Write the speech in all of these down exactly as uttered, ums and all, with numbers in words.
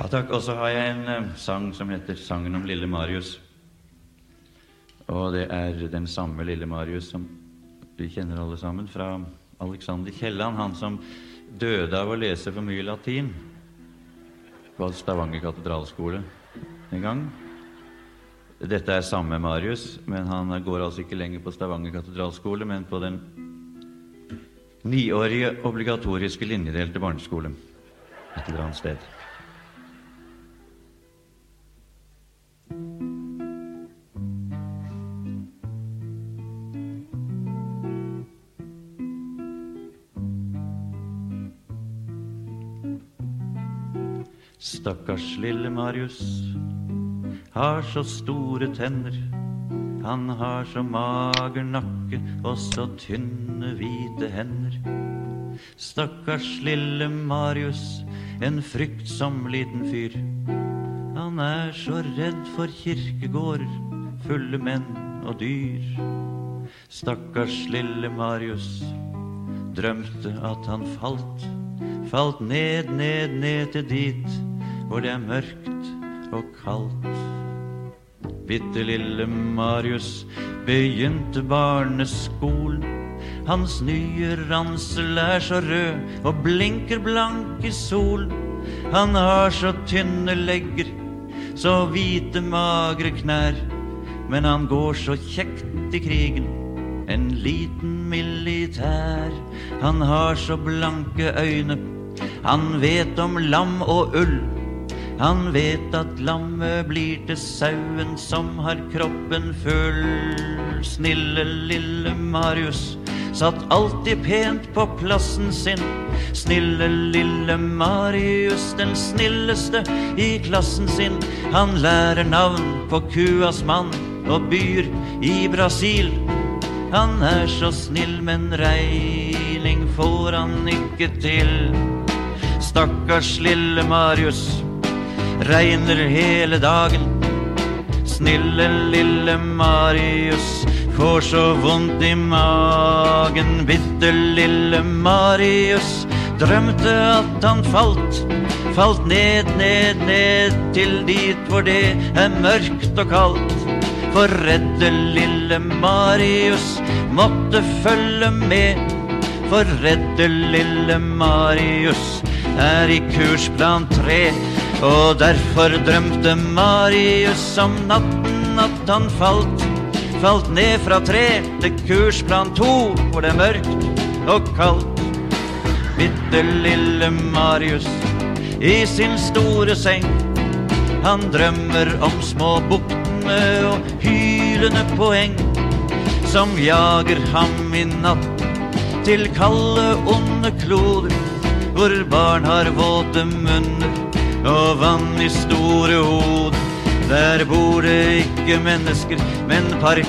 Ja, takk. Og så har jeg en uh, sang som heter Sangen om Lille Marius. Og det er den samme Lille Marius som vi kjenner alle sammen, fra Alexander Kielland, han som døde av å lese for mye latin på Stavanger katedralskole en gang. Dette er samme Marius, men han går altså ikke lenger på Stavanger katedralskole, men på den niårige obligatoriske linjedelte barneskole et eller annet sted. Stakkars lille Marius har så store tenner, han har så mager nakke og så tynne hvite hender. Stakkars lille Marius, en fryktsom liten fyr. Han er så redd for kirkegårder, fulle menn og dyr. Stakkars lille Marius drømte at han falt, falt ned, ned, ned til dit hvor det er mørkt og kaldt. Bitte lille Marius begynte barneskolen. Hans nye ransel er så rød og blinker blank i solen. Han har så tynne legger, så hvite magre knær, men han går så kjekt i krigen, en liten militær. Han har så blanke øyne, han vet om lam og ull. Han vet at lammet blir til sauen som har kroppen full. Snille lille Marius satt alltid pent på plassen sin. Snille lille Marius, den snilleste i klassen sin. Han lærer navn på kuas mann og byr i Brasil. Han er så snill, men regning får han ikke til. Stakkars lille Marius regner hele dagen. Snille lille Marius får så vondt i magen. Bitte lille Marius drømte at han falt, falt ned, ned, ned til dit hvor det er mørkt og kaldt. For redde lille Marius måtte følge med, for redde lille Marius er i kursplan tre. Og derfor drømte Marius om natten at han falt, falt ned fra tre til kursplan to, hvor det er mørkt og kaldt. Bitte lille Marius i sin store seng, han drømmer om små buktene og hylende poeng, som jager ham i natt til kalde, onde kloder, hvor barn har våte munner og vann i store hod. Der bor det ikke mennesker, men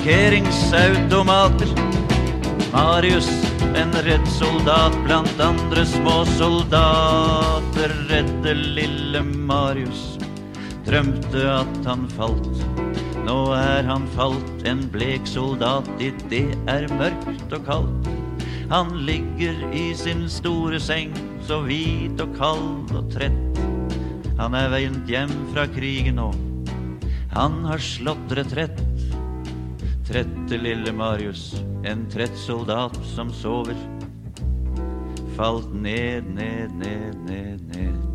parkeringsautomater. Marius, en redd soldat blant andre små soldater. Redde lille Marius drømte at han falt. Nå er han falt, en blek soldat, i det er mørkt og kaldt. Han ligger i sin store seng, så hvit og kald og trett. Han er vendt hjem fra krigen nå, han har slått retrett. Trette lille Marius, en trett soldat som sover, falt ned, ned, ned, ned, ned.